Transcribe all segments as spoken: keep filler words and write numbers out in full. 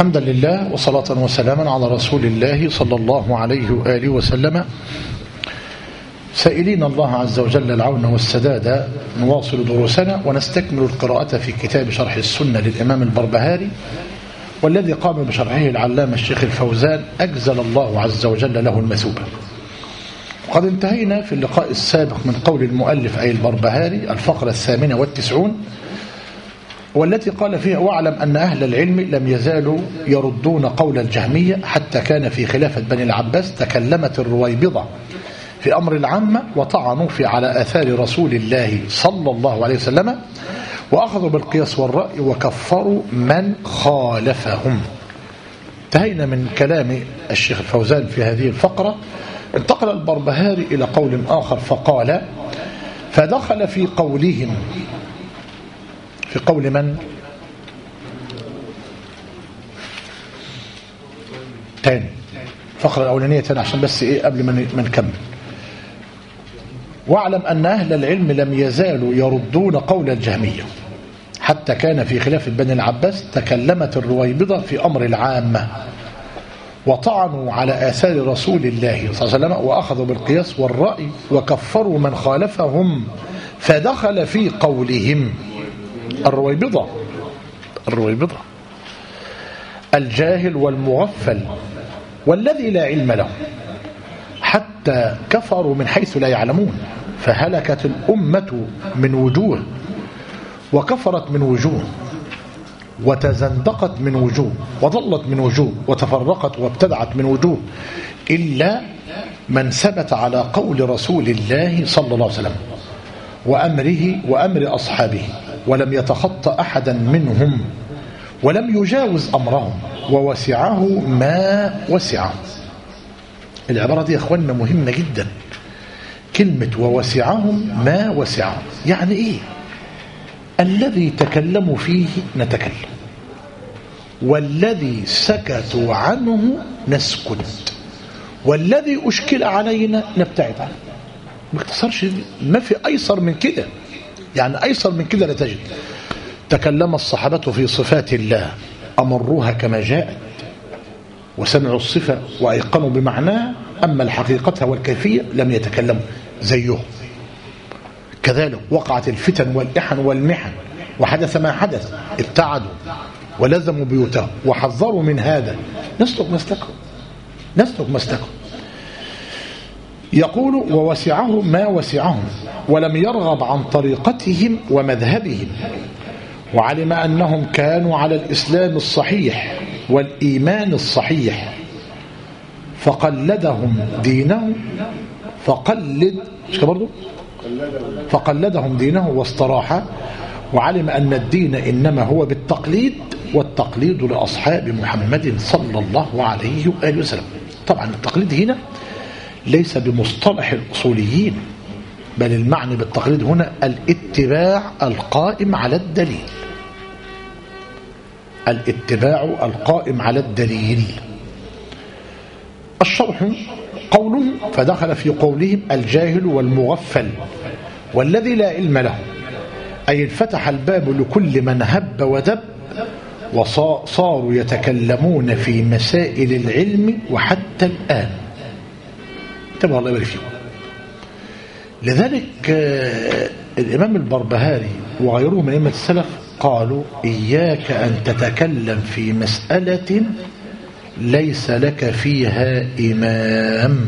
حمدا لله وصلاة وسلاما على رسول الله صلى الله عليه وآله وسلم. سائلين الله عز وجل العون والسداد، نواصل دروسنا ونستكمل القراءة في كتاب شرح السنة للإمام البربهاري، والذي قام بشرحه العلامة الشيخ الفوزان أجزل الله عز وجل له المثوبة. قد انتهينا في اللقاء السابق من قول المؤلف أي البربهاري الفقرة الثامنة والتسعون، والتي قال فيها: واعلم أن أهل العلم لم يزالوا يردون قول الجهمية حتى كان في خلافة بني العباس تكلمت الرويبضة في أمر العامة وطعنوا في على آثار رسول الله صلى الله عليه وسلم، وأخذوا بالقياس والرأي وكفروا من خالفهم. انتهينا من كلام الشيخ الفوزان في هذه الفقرة. انتقل البربهاري إلى قول آخر فقال: فدخل في قولهم، في قول من؟ تاني فقرة الأولانية تاني عشان بس إيه قبل ما نكمل. واعلم أن أهل العلم لم يزالوا يردون قول الجهمية حتى كان في خلافة بني العباس تكلمت الرويبضة في أمر العامة وطعنوا على آثار رسول الله صلى الله عليه وسلم، وأخذوا بالقياس والرأي وكفروا من خالفهم. فدخل في قولهم الرويبضة الرويبضة الجاهل والمغفل والذي لا علم له، حتى كفروا من حيث لا يعلمون، فهلكت الأمة من وجوه وكفرت من وجوه وتزندقت من وجوه وضلت من وجوه وتفرقت وابتدعت من وجوه، إلا من ثبت على قول رسول الله صلى الله عليه وسلم وأمره وأمر أصحابه، ولم يتخطى أحدا منهم ولم يجاوز أمرهم ووسعه ما وسعه. العبارة دي يا أخواننا مهمة جدا، كلمة ووسعهم ما وسعه يعني إيه؟ الذي تكلموا فيه نتكلم، والذي سكتوا عنه نسكت، والذي أشكل علينا نبتعد عنه. ما اختصرش، ما في أيسر من كده، يعني أيسر من كده لا تجد. تكلم الصحابة في صفات الله أمروها كما جاءت وسمعوا الصفة وأيقنوا بمعناها، أما الحقيقة والكيفية لم يتكلموا زيهم. كذلك وقعت الفتن والإحن والمحن وحدث ما حدث، ابتعدوا ولزموا بيوتهم وحذروا من هذا. نسلك مسلكهم نسلك مسلكهم يقول: ووسعه ما وسعهم، ولم يرغب عن طريقتهم ومذهبهم، وعلم أنهم كانوا على الإسلام الصحيح والإيمان الصحيح، فقلدهم دينه فقلد برضو فقلدهم دينه واستراح، وعلم أن الدين إنما هو بالتقليد، والتقليد لأصحاب محمد صلى الله عليه وآله وسلم. طبعا التقليد هنا ليس بمصطلح الأصوليين، بل المعنى بالتقليد هنا الاتباع القائم على الدليل، الاتباع القائم على الدليل. الشرح قوله: فدخل في قولهم الجاهل والمغفل والذي لا علم له، أي انفتح الباب لكل من هب ودب وصاروا يتكلمون في مسائل العلم وحتى الآن. انتبهوا الله يبارك فيكم. لذلك الإمام البربهاري وغيره من أئمة السلف قالوا: إياك أن تتكلم في مسألة ليس لك فيها إمام.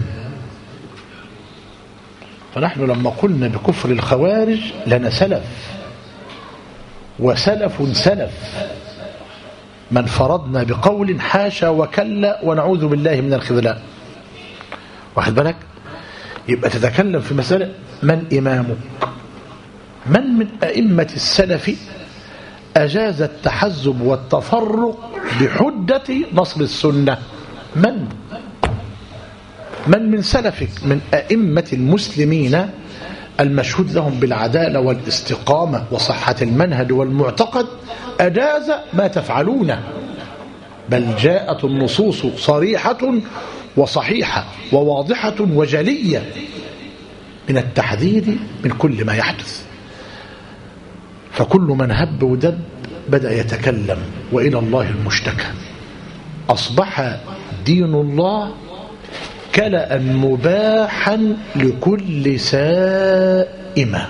فنحن لما قلنا بكفر الخوارج لنا سلف، وسلف سلف من فرضنا بقول حاشا وكلا ونعوذ بالله من الخذلان. واخد بالك؟ يبقى تتكلم في مسألة من إمامك؟ من من أئمة السلف أجاز التحزب والتفرق بحجة نصر السنة؟ من من من سلفك من أئمة المسلمين المشهود لهم بالعدالة والاستقامة وصحة المنهج والمعتقد أجاز ما تفعلونه؟ بل جاءت النصوص صريحة وصحيحة وواضحة وجلية من التحذير من كل ما يحدث. فكل من هب ودب بدأ يتكلم، وإلى الله المشتكى. أصبح دين الله كلأ مباحا لكل سائمة،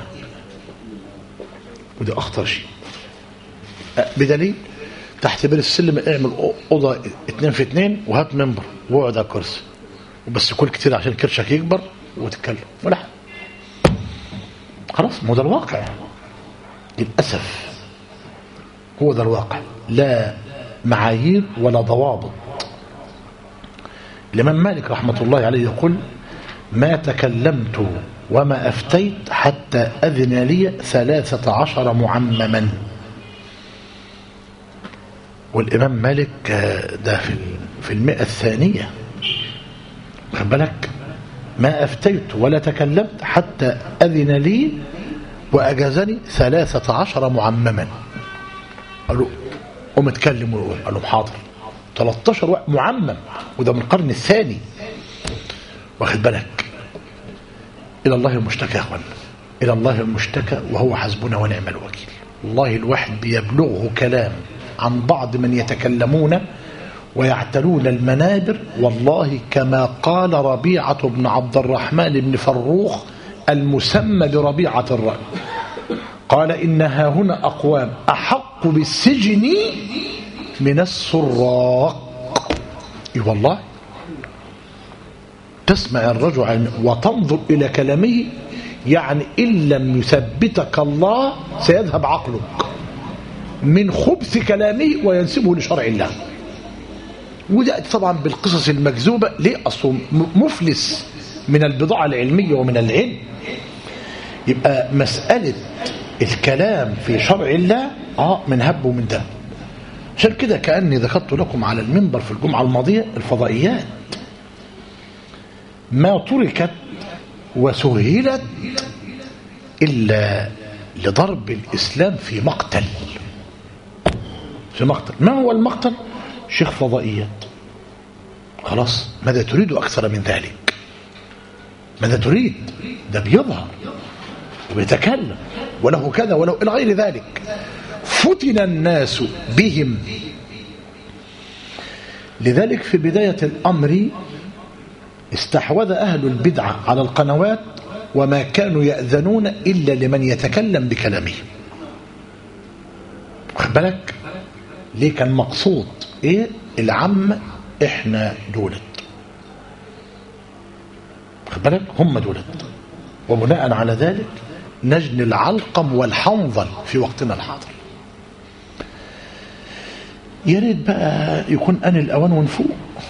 وده أخطر شيء. بدليل تحت بير السلم اعمل أوضة اتنين في اتنين وهات منبر واقعد على الكرسي وبس، كل كتير عشان كرشك يكبر وتتكلم ولا حاجة. خلاص، ما ده الواقع للأسف، هو ده الواقع، لا معايير ولا ضوابط. الإمام مالك رحمة الله عليه يقول: ما تكلمت وما أفتيت حتى أذن لي ثلاثة عشر معمما. والإمام مالك ده في المئة الثانية، خد بالك، ما أفتيت ولا تكلمت حتى أذن لي وأجازني ثلاثة عشر معمما. قالوا قم اتكلم وقول، قال لهم حاضر. ثلاثة عشر معمم، وده من القرن الثاني، واخد بالك. إلى الله المشتكى يا أخوان، إلى الله المشتكى، وهو حسبنا ونعم الوكيل. والله الواحد بيبلغه كلام عن بعض من يتكلمون ويعتلون المنابر، والله كما قال ربيعة بن عبد الرحمن بن فروخ المسمى بربيعة الرأي، قال: إنها هنا أقوام أحق بالسجن من السراق. إي والله، تسمع الرجل وتنظر إلى كلامه، يعني إن لم يثبتك الله سيذهب عقلك من خبث كلامه وينسبه لشرع الله. وده طبعا بالقصص المكذوبة. ليه؟ أصله مفلس من البضاعة العلمية ومن العلم. يبقى مسألة الكلام في شرع الله آه من هب ومن دم. عشان كده كأني ذكرت لكم على المنبر في الجمعة الماضية الفضائيات ما تركت وسهلت إلا لضرب الإسلام في مقتل. في مقتل. ما هو المقتل؟ شيخ فضائيات. خلاص، ماذا تريد أكثر من ذلك؟ ماذا تريد؟ ده بيظهر وبيتكلم وله كذا وله إلى غير ذلك. فتن الناس بهم. لذلك في بداية الأمر استحوذ أهل البدعة على القنوات، وما كانوا يأذنون إلا لمن يتكلم بكلامه. خد بالك ليه؟ كان مقصود إيه؟ العامة، إحنا دولت، خد بالك، هم دولت، وبناء على ذلك نجني العلقم والحنظل في وقتنا الحاضر. يا ريت بقى يكون آن الأوان ونفوق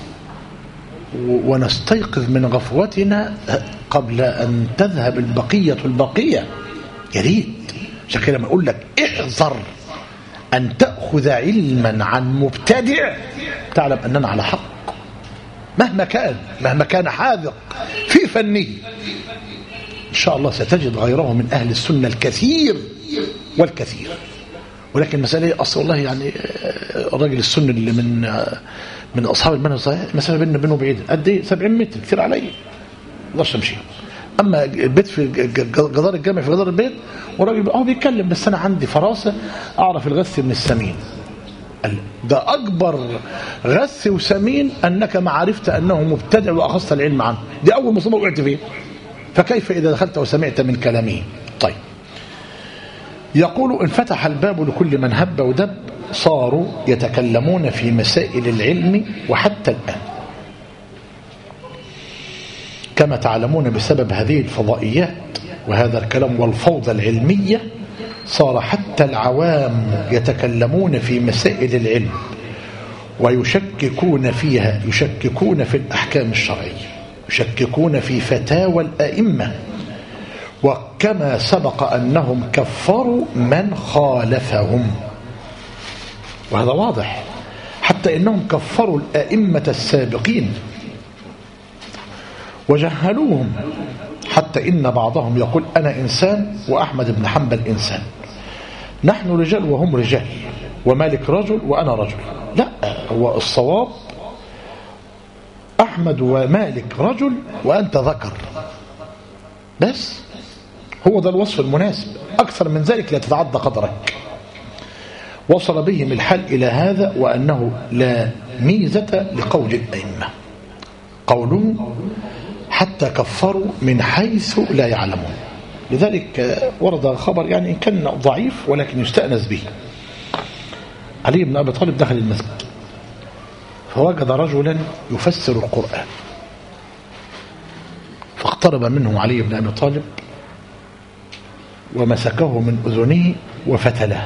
ونستيقظ من غفوتنا قبل أن تذهب البقية البقية. يا ريت. عشان كده لما أقول لك احذر أن تأخذ علما عن مبتدع، تعلم أننا على حق مهما كان، مهما كان حاذق في فنه. إن شاء الله ستجد غيره من أهل السنة الكثير والكثير. ولكن مسألة أصل والله يعني الراجل السني اللي من من أصحاب المنهج الصحيح، مسألة بيننا بينه بعيد قد إيه؟ سبعين متر، كثير علي، ما اقدرش امشي. أما البيت في جدار الجامع، في جدار البيت، وراجل أهو بيتكلم، بس أنا عندي فراسة أعرف الغث من السمين. ده أكبر غث وسمين أنك ما عرفت أنه مبتدع وأخذت العلم عنه. دي أول مصيبة وقعت فيه، فكيف إذا دخلت وسمعت من كلامه؟ طيب، يقول: انفتح الباب لكل من هب ودب، صاروا يتكلمون في مسائل العلم وحتى الآن. كما تعلمون بسبب هذه الفضائيات وهذا الكلام والفوضى العلمية، صار حتى العوام يتكلمون في مسائل العلم ويشككون فيها، يشككون في الأحكام الشرعية، يشككون في فتاوى الأئمة. وكما سبق أنهم كفروا من خالفهم، وهذا واضح، حتى إنهم كفروا الأئمة السابقين وجهلوهم، حتى إن بعضهم يقول: أنا إنسان وأحمد بن حنبل إنسان، نحن رجال وهم رجال، ومالك رجل وأنا رجل. لا، هو الصواب أحمد ومالك رجل وأنت ذكر، بس هو ده الوصف المناسب. أكثر من ذلك لا تتعدى قدرك. وصل بهم الحال إلى هذا، وأنه لا ميزة لقول الأئمة. قولهم حتى كفروا من حيث لا يعلمون. لذلك ورد خبر يعني إن كان ضعيف ولكن يستأنس به. علي بن أبي طالب دخل المسجد فوجد رجلا يفسر القرآن، فاقترب منه علي بن أبي طالب ومسكه من أذنه وفتله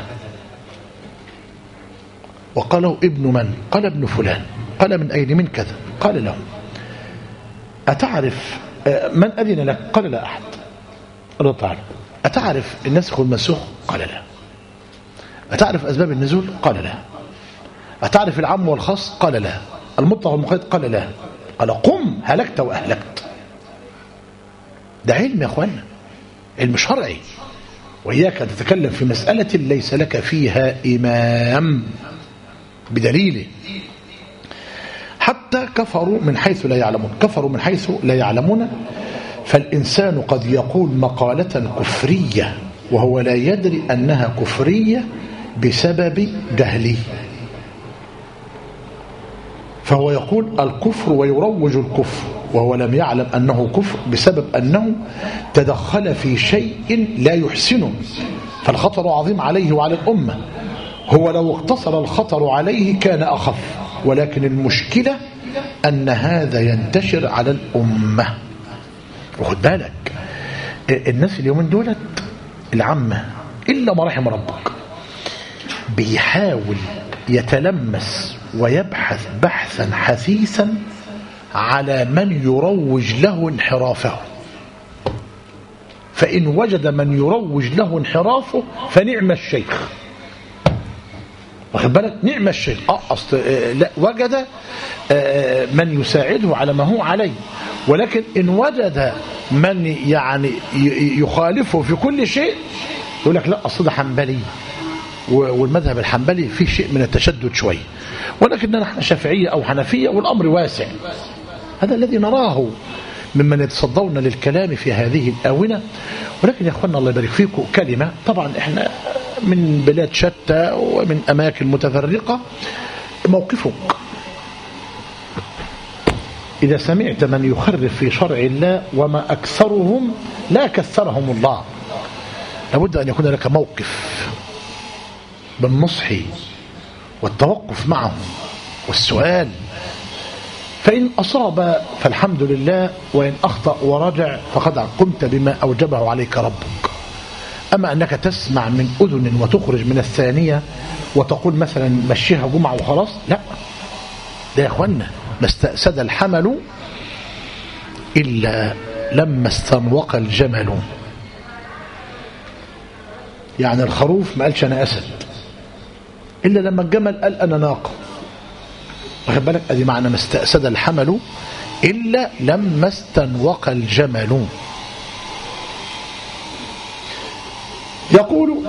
وقال له: ابن من؟ قال: ابن فلان. قال: من أين؟ من كذا. قال له: أتعرف من أذن لك؟ قال: لا أحد. قال له: تعالى، أتعرف النسخ والمنسوخ؟ قال: لا. أتعرف أسباب النزول؟ قال: لا. أتعرف العام والخاص؟ قال: لا. المطلق والمقيد؟ قال: لا. قال: قم هلكت وأهلكت. ده علم يا أخوانا، علم شرعي، وإياك تتكلم في مسألة ليس لك فيها إمام بدليله. حتى كفروا من حيث لا يعلمون. كفروا من حيث لا يعلمون، فالإنسان قد يقول مقالة كفرية وهو لا يدري أنها كفرية بسبب جهله، فهو يقول الكفر ويروج الكفر وهو لم يعلم أنه كفر بسبب أنه تدخل في شيء لا يحسنه، فالخطر عظيم عليه وعلى الأمة. هو لو اقتصر الخطر عليه كان أخف، ولكن المشكلة أن هذا ينتشر على الأمة. وخد بالك الناس اليومين دولت العامة إلا ما رحم ربك بيحاول يتلمس ويبحث بحثا حثيثا على من يروج له انحرافه، فإن وجد من يروج له انحرافه فنعم الشيخ. واخد بالك؟ نعم الشيخ. اه اصل لا وجد من يساعده على ما هو عليه، ولكن ان وجد من يعني يخالفه في كل شيء يقول لك لا اصل ده حنبلي، والمذهب الحنبلي فيه شيء من التشدد شويه، ولكننا نحن شافعيه او حنفيه والامر واسع. هذا الذي نراه ممن يتصدون للكلام في هذه الآونة. ولكن يا أخوانا الله يبارك فيكم كلمة، طبعا إحنا من بلاد شتى ومن أماكن متفرقة. موقفك إذا سمعت من يخرف في شرع الله، وما أكثرهم لا كثرهم الله، لابد أن يكون لك موقف بالنصح والتوقف معهم والسؤال، فإن أصاب فالحمد لله، وإن أخطأ ورجع فقد قمت بما أوجبه عليك ربك. أما أنك تسمع من أذن وتخرج من الثانية وتقول مثلا مشيها جمعة وخلاص، لا، ده يا أخوانا ما استأسد الحمل إلا لما استنوق الجمل. يعني الخروف ما قالش أنا أسد إلا لما الجمل قال أنا ناقة. واخد بالك؟ ادي معنى ما استأسد الحمل إلا لما استنوق الجمل. يقول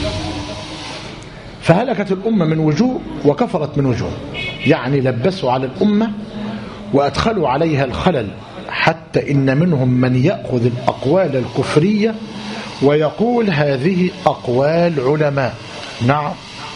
فهلكت الأمة من وجوه وكفرت من وجوه، يعني لبسوا على الأمة وأدخلوا عليها الخلل، حتى إن منهم من يأخذ الأقوال الكفرية ويقول هذه أقوال علماء. نعم،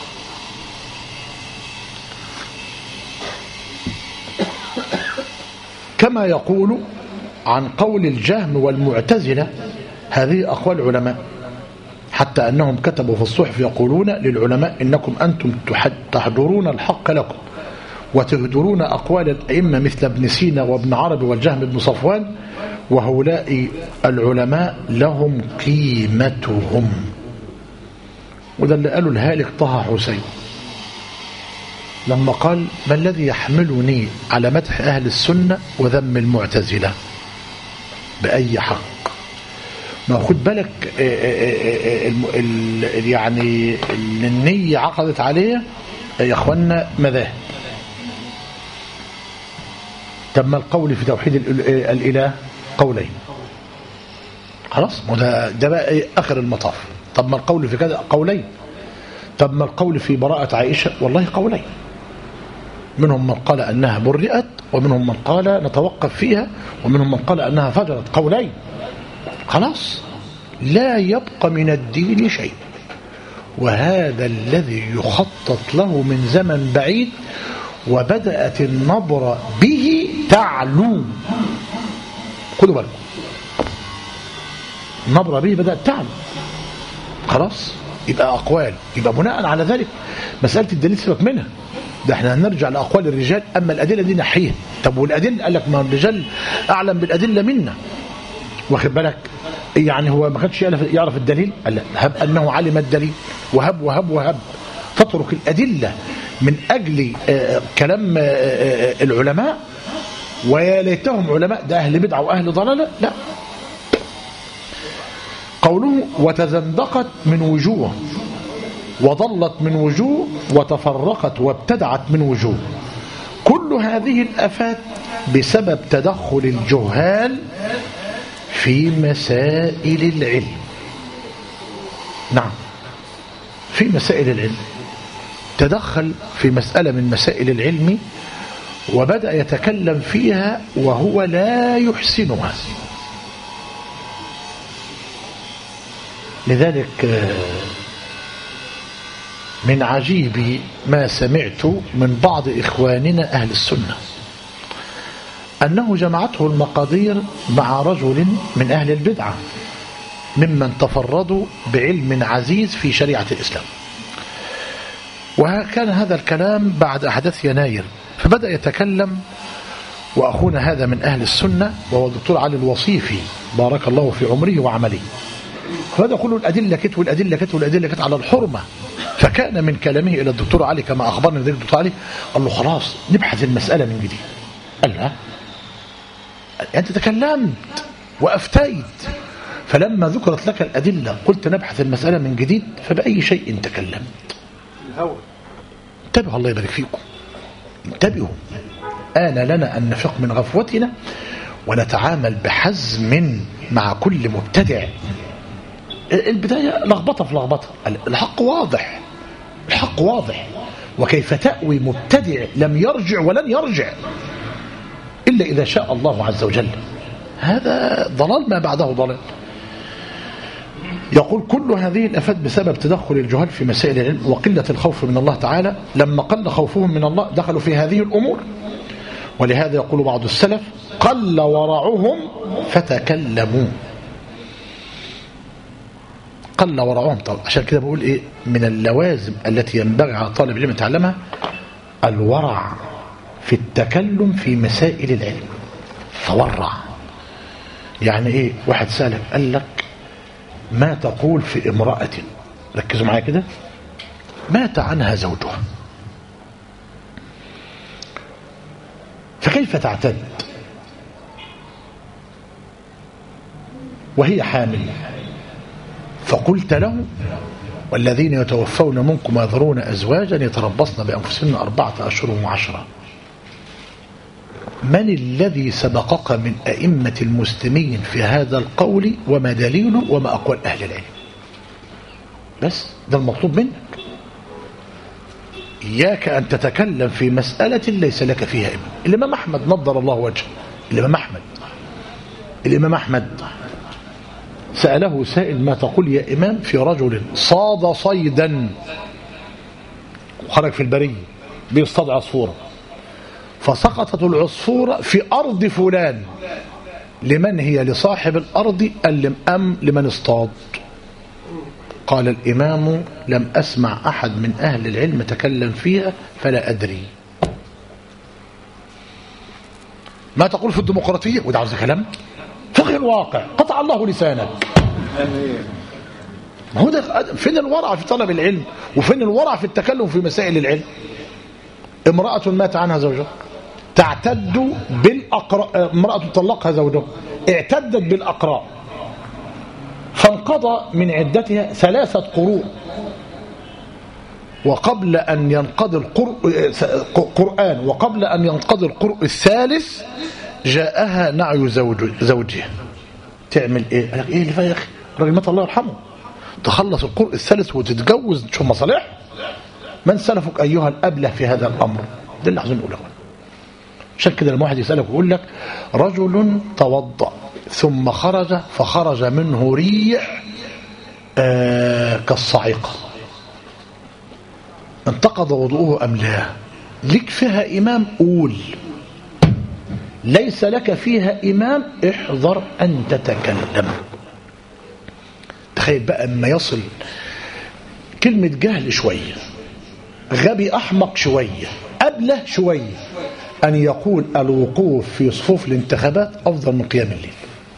كما يقول عن قول الجهم والمعتزلة هذه أقوال علماء، حتى أنهم كتبوا في الصحف يقولون للعلماء إنكم أنتم تحضرون الحق لكم وتهدرون أقوال الأئمة مثل ابن سينا وابن عربي والجهم بن صفوان، وهؤلاء العلماء لهم قيمتهم. وده اللي قالوا الهالك طه حسين لما قال ما الذي يحملني على مدح أهل السنة وذم المعتزلة بأي حق؟ ما خد بالك يعني النية عقدت عليه يا أخوانا مذاهب. تم القول في توحيد الإله قولين، خلاص، وده ده بقى آخر المطاف. طب ما القول في كذا قولين. طب ما القول في براءة عائشة؟ والله قولين، منهم من قال أنها برئت، ومنهم من قال نتوقف فيها، ومنهم من قال أنها فجرت. قولين، خلاص، لا يبقى من الدين شيء. وهذا الذي يخطط له من زمن بعيد، وبدأت النبرة به تعلو. خدوا بالكم، النبرة به بدأت تعلو. خلاص، يبقى أقوال، يبقى بناء على ذلك مسألة الدليل سيبك منها، ده احنا هنرجع لأقوال الرجال، أما الأدلة دي نحيها. طب والأدلة قال لك ما الرجال أعلم بالأدلة منا، واخد بالك؟ يعني هو ما كانش يعرف الدليل؟ قال لا، هب أنه علم الدليل، وهب وهب وهب. تترك الأدلة من أجل آه كلام آه العلماء، ويا ليتهم علماء، ده أهل بدعة وأهل ضلالة. لا. قوله وتزندقت من وجوه، وضلت من وجوه، وتفرقت وابتدعت من وجوه، كل هذه الآفات بسبب تدخل الجهال في مسائل العلم. نعم، في مسائل العلم تدخل في مسألة من مسائل العلم، وبدأ يتكلم فيها وهو لا يحسنها. لذلك من عجيب ما سمعت من بعض إخواننا أهل السنة أنه جمعته المقادير مع رجل من أهل البدعة ممن تفردوا بعلم عزيز في شريعة الإسلام، وكان هذا الكلام بعد أحداث يناير، فبدأ يتكلم وأخونا هذا من أهل السنة وهو الدكتور علي الوصيفي بارك الله في عمره وعمله، فبدأ يقول له الأدلة كت والأدلة كت والأدلة كت على الحرمة. فكان من كلامه إلى الدكتور علي كما أخبرنا ذلك الدكتور علي، قال له خلاص نبحث المسألة من جديد. قال لا، أنت تكلمت وأفتيت، فلما ذكرت لك الأدلة قلت نبحث المسألة من جديد، فبأي شيء تكلمت؟ الهوى. انتبهوا، الله يبارك فيكم، انتبهوا. آن لنا أن نفق من غفوتنا ونتعامل بحزم مع كل مبتدع. البداية لخبطة في لخبطة، الحق واضح، الحق واضح. وكيف تأوي مبتدع لم يرجع ولن يرجع إلا إذا شاء الله عز وجل؟ هذا ضلال ما بعده ضلال. يقول كل هذه الآفات بسبب تدخل الجهال في مسائل العلم وقلة الخوف من الله تعالى. لما قل خوفهم من الله دخلوا في هذه الأمور، ولهذا يقول بعض السلف قل ورعهم فتكلموا. قل ورعهم. طب عشان كده بقول ايه، من اللوازم التي ينبغي على طالب العلم يتعلمها الورع في التكلم في مسائل العلم. تورع يعني ايه؟ واحد سألك قال لك ما تقول في امرأة، ركزوا معايا كده، مات عنها زوجها، فكيف تعتد وهي حامل؟ فقلت له والذين يتوفون منكم ويذرون أزواجا يتربصن بأنفسهن أربعة أشهر وعشرة. من الذي سبقك من أئمة المسلمين في هذا القول، وما دليله، وما أقوال أهل العلم؟ بس ده المطلوب منك. إياك أن تتكلم في مسألة ليس لك فيها إمام. الإمام أحمد نضر الله وجهه، الإمام أحمد الإمام أحمد سأله سائل ما تقول يا إمام في رجل صاد صيدا وخرج في البرية بيصطاد عصفورة، فسقطت العصفورة في أرض فلان، لمن هي؟ لصاحب الأرض أم لمن اصطاد؟ قال الإمام لم أسمع أحد من أهل العلم تكلم فيها فلا أدري. ما تقول في الديمقراطية؟ وده عاوز كلام فقه الواقع، قطع الله لسانك. ما هو ده. فين الورع في طلب العلم، وفين الورع في التكلم في مسائل العلم؟ امرأة مات عنها زوجها تعتد بالأقراء، امرأة طلقها زوجها اعتدت بالأقراء، فانقضى من عدتها ثلاثة قروء، وقبل أن ينقضي القرآن وقبل أن ينقضي القرء الثالث جاءها نعي زوج زوجها. تعمل ايه؟ قال لك ايه اللي فيها يا اخي؟ الراجل مات الله يرحمه، تخلص القرء الثالث وتتجوز تشوف مصالح؟ من سلفك ايها الابله في هذا الامر؟ ده اللي عايزين نقوله. عشان كده لما واحد يسالك ويقول لك رجل توضأ ثم خرج فخرج منه ريح آه كالصاعقه، انتقض وضوءه أم لا؟ لك فيها إمام قول، ليس لك فيها إمام احذر أن تتكلم. تخيل بقى أما يصل كلمة جهل شوية، غبي أحمق شوية، أبله شوية، أن يقول الوقوف في صفوف الانتخابات أفضل من قيام الليل.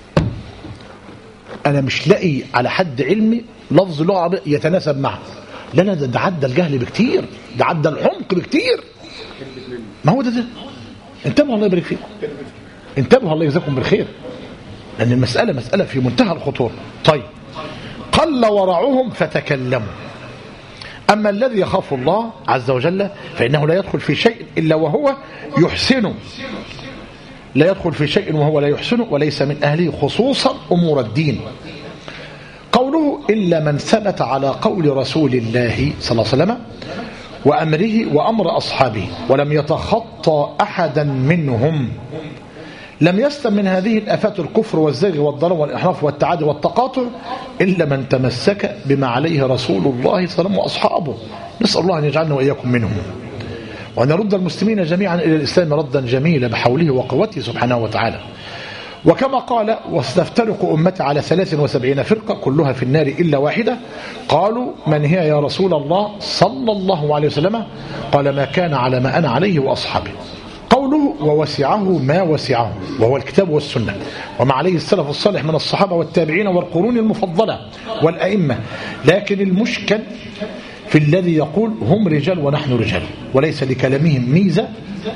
أنا مش لاقي على حد علمي لفظ لغة عربية يتناسب معه. لا لا، ده عدى الجهل بكتير، ده عدى العمق بكتير. ما هو ده ده انتبهوا الله يبارك فيكم، انتبهوا الله يجزاكم بالخير، لأن المسألة مسألة في منتهى الخطورة. طيب، قل ورعهم فتكلموا. أما الذي يخاف الله عز وجل فإنه لا يدخل في شيء إلا وهو يحسنه، لا يدخل في شيء وهو لا يحسنه، وليس من أهله خصوصا أمور الدين. قوله إلا من ثبت على قول رسول الله صلى الله عليه وسلم وأمره وأمر أصحابه ولم يتخطى أحدا منهم، لم يسلم من هذه الآفات الكفر والزيغ والضلال والإنحراف والتعادي والتقاطع إلا من تمسك بما عليه رسول الله صلى الله عليه وسلم وأصحابه. نسأل الله أن يجعلنا وإياكم منهم، وأن يرد المسلمين جميعا إلى الإسلام ردا جميلا بحوله وقوته سبحانه وتعالى. وكما قال وستفترق أمتي على ثلاث وسبعين فرقة كلها في النار إلا واحدة. قالوا من هي يا رسول الله صلى الله عليه وسلم؟ قال ما كان على ما أنا عليه وأصحابه. قوله ووسعه ما وسعه، وهو الكتاب والسنة وما عليه السلف الصالح من الصحابة والتابعين والقرون المفضلة والأئمة. لكن المشكل في الذي يقول هم رجال ونحن رجال، وليس لكلامهم ميزة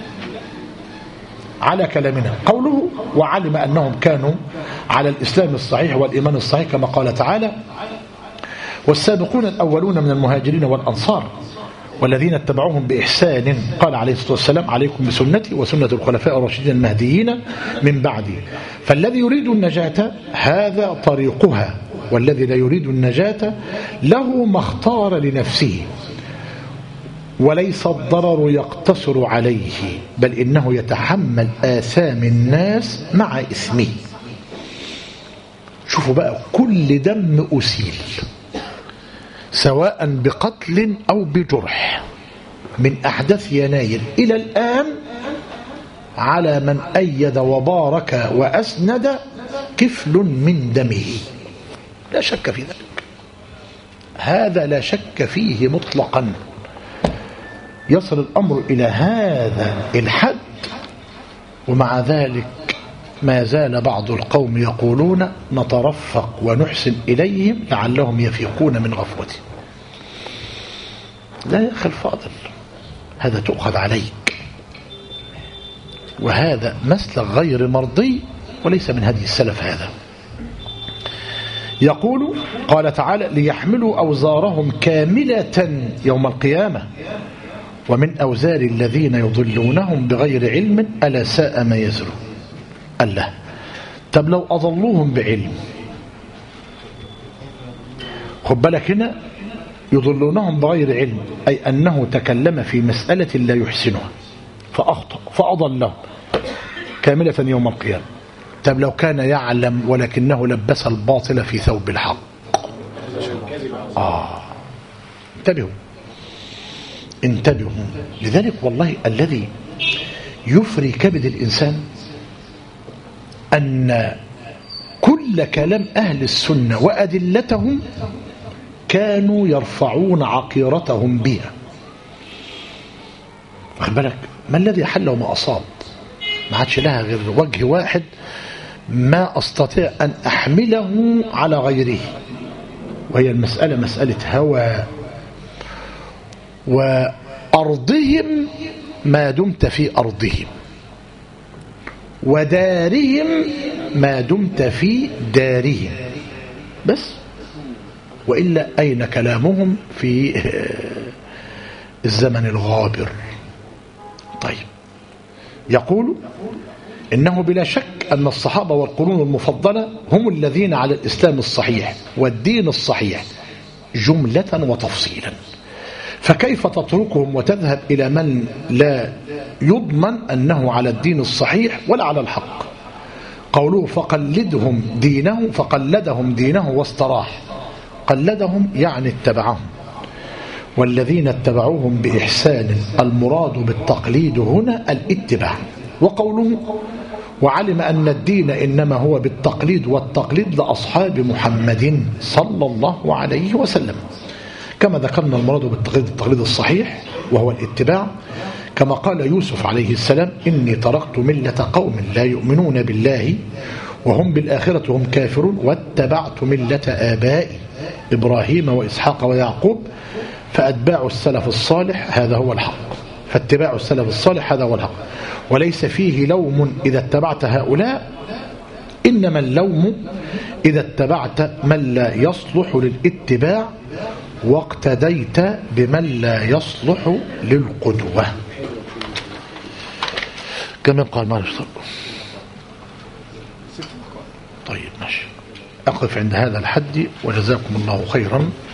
على كلامنا. قوله وعلم أنهم كانوا على الإسلام الصحيح والإيمان الصحيح كما قال تعالى والسابقون الأولون من المهاجرين والأنصار والذين اتبعوهم بإحسان. قال عليه الصلاة والسلام عليكم بسنتي وسنة الخلفاء الراشدين المهديين من بعدي. فالذي يريد النجاة هذا طريقها، والذي لا يريد النجاة له ما اختار لنفسه، وليس الضرر يقتصر عليه بل إنه يتحمل آثام الناس مع إثمه. شوفوا بقى، كل دم أسيل سواء بقتل أو بجرح من أحداث يناير إلى الآن على من أيد وبارك وأسند كفل من دمه، لا شك في ذلك، هذا لا شك فيه مطلقا. يصل الأمر إلى هذا الحد، ومع ذلك ما زال بعض القوم يقولون نترفق ونحسن إليهم لعلهم يفيقون من غفوتهم. لا يا أخي الفاضل، هذا تؤخذ عليك، وهذا مسلك غير مرضي وليس من هدي السلف. هذا يقول قال تعالى ليحملوا أوزارهم كاملة يوم القيامة ومن أوزار الذين يضلونهم بغير علم ألا ساء ما يزرون. الله، طب لو أضلوهم بعلم، خد بالك هنا يضلونهم بغير علم أي أنه تكلم في مسألة لا يحسنها فأخطأ فأضلهم كاملة يوم القيامة. طب لو كان يعلم ولكنه لبس الباطل في ثوب الحق. آه انتبهوا انتبهوا. لذلك والله الذي يفري كبد الإنسان أن كل كلام أهل السنة وأدلتهم كانوا يرفعون عقيرتهم بها. واخد بالك، ما الذي حل وما أصاب؟ ما عادش لها غير وجه واحد، ما أستطيع أن أحمله على غيره، وهي المسألة مسألة هوى. وأرضهم ما دمت في أرضهم، ودارهم ما دمت في دارهم، بس وإلا أين كلامهم في الزمن الغابر؟ طيب، يقول إنه بلا شك أن الصحابة والقرون المفضلة هم الذين على الإسلام الصحيح والدين الصحيح جملة وتفصيلا، فكيف تتركهم وتذهب إلى من لا يضمن أنه على الدين الصحيح ولا على الحق؟ قوله فقلدهم دينه، فقلدهم دينه واستراح، قلدهم يعني اتبعهم، والذين اتبعوهم بإحسان المراد بالتقليد هنا الاتباع. وقوله وعلم أن الدين إنما هو بالتقليد والتقليد لأصحاب محمد صلى الله عليه وسلم، كما ذكرنا المراد بالتقليد التقليد الصحيح وهو الاتباع، كما قال يوسف عليه السلام إني تركت ملة قوم لا يؤمنون بالله وهم بالآخرة هم كافرون واتبعت ملة آبائي إبراهيم وإسحاق ويعقوب فأتباع السلف الصالح هذا هو الحق. فاتباع السلف الصالح هذا هو الحق، وليس فيه لوم إذا اتبعت هؤلاء، إنما اللوم إذا اتبعت من لا يصلح للاتباع واقتديت بمن لا يصلح للقدوة. كما قال ما نشترك. طيب ماشي، أقف عند هذا الحد وجزاكم الله خيرا.